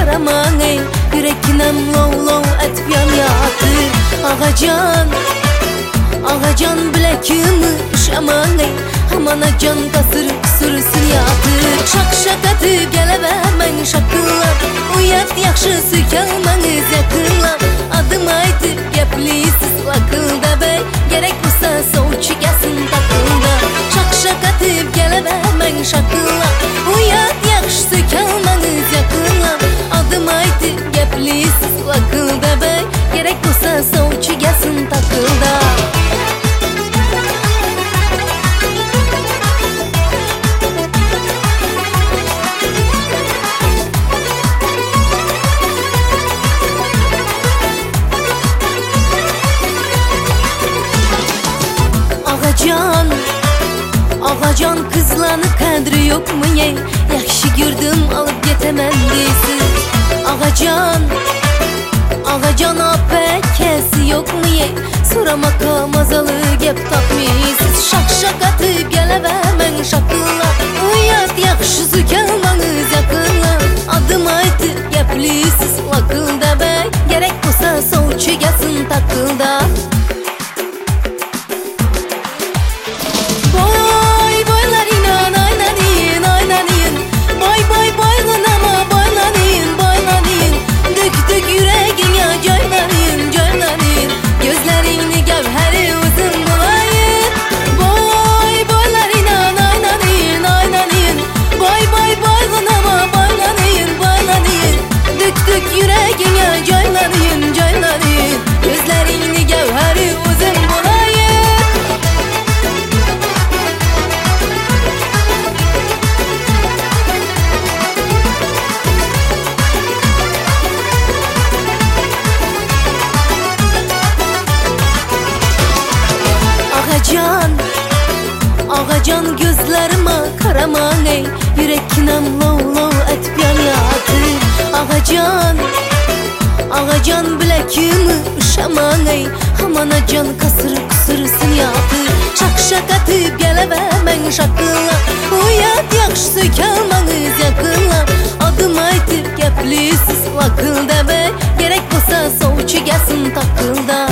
qaraman ey, yürekinem lov lov etib yanyatır. Ağacan bilekimi üşaman ey, hamanacan kasır sürüsün yatır. Şak şak atıp gelevermen şakınlap, uyat yaxşı sökelmeniz yakınlap. Adım aytıp geplisiz vakılda bey, gerek olsa soğuçu gelsin takılda. Şak şak atıp gelevermen şakınlap, uyat yaxşı sökelmeniz yakınlap. Adım aytıp geplisiz vakılda bey, gerek olsa soğuçu gelsin takılda. Ağacan kızlarını kadri yok mu ye? Yaxşı gördüm alıp getemem deysiz. Ağacan apekesi yok mu ye? Soramaka mazalı gep tapmıysiz. Şak şak atıp gelevermen şakınla, uyat yaxşı sökelmeniz yakınla. Adım aytıp geplisiz vakılda bey, gerek olsa soğuçu gelsin takılda. Yüreğine caylanayım, caylanayım, gözlerini gevheri uzun bulayım. Ağacan gözlerime karaman ey, yürekinem lov lov etip yanyatır. Ağacan bilekimi üşaman ey, hamanacan kasır kusurusun yatır. Şak şak atıp gelevermen şakınla, uyat yaxşı sökelmeniz yakınla. Adım aytıp geplisiz vakılda bey, gerek olsa soğuçu gelsin takılda.